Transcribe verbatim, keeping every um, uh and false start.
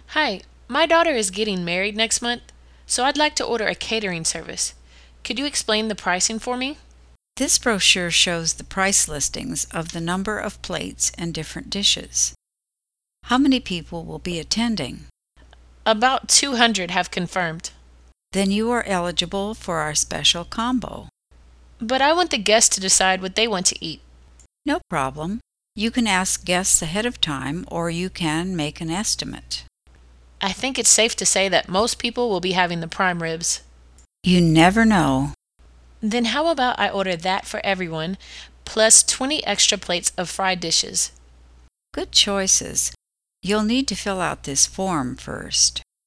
Hi, my daughter is getting married next month, so I'd like to order a catering service. Could you explain the pricing for me? This brochure shows the price listings of the number of plates and different dishes. How many people will be attending? About two hundred have confirmed. Then you are eligible for our special combo. But I want the guests to decide what they want to eat. No problem. You can ask guests ahead of time or you can make an estimate. I think it's safe to say that most people will be having the prime ribs. You never know. Then how about I order that for everyone, plus twenty extra plates of fried dishes? Good choices. You'll need to fill out this form first.